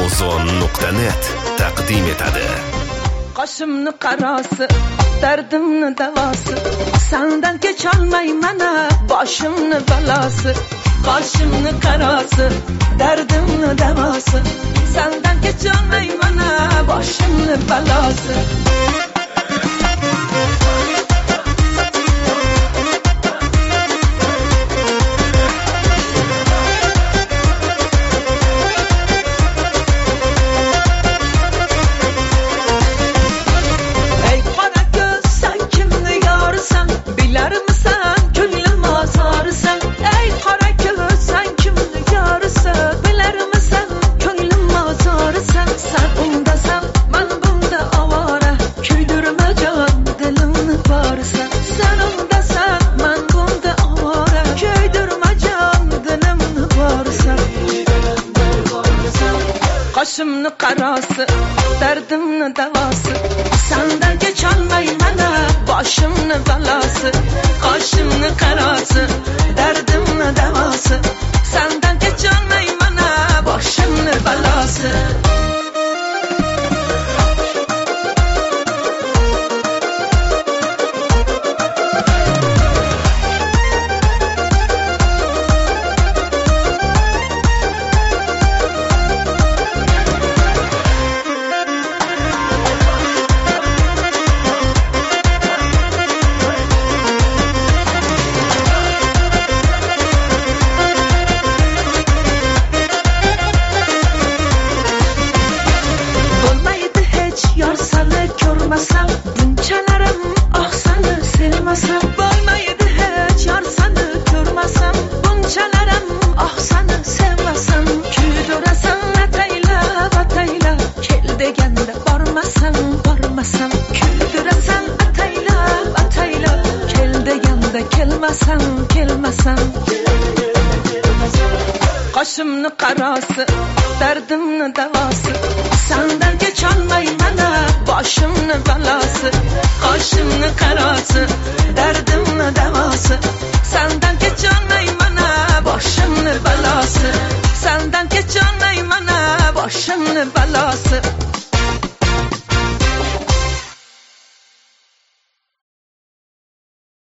Ozon.net taqdim etadi. Qoshimni qarasi, dardimni davasi, sendan kecholmayman boshimni balasi. Qoshimni qarasi, dardimni davasi, sendan kecholmayman boshimni balasi. Qoshimni qarasi, dardimni davasi, sendan kecholmayman boshimni balasi. Qoshimni qarasi, dardimni davasi, sendan kecholmayman boshimni balasi. Bunchalarim seni sevmasam, bo'lmaydi hech yor seni ko'rmasam. Bunchalarim seni sevmasam, kuydirasan ataylab ataylab, kel deganda bormasam bormasam, kuydirasan ataylab ataylab, kel deganda kelmasam kelmasam. Qoshimni qarasi, dardimni davasi, sendan kecholmayman boshimni balasi. Qoshimni qarasi, dardimni davasi, sendan kecholmayman boshimni balasi. Sendan kecholmayman boshimni balasi.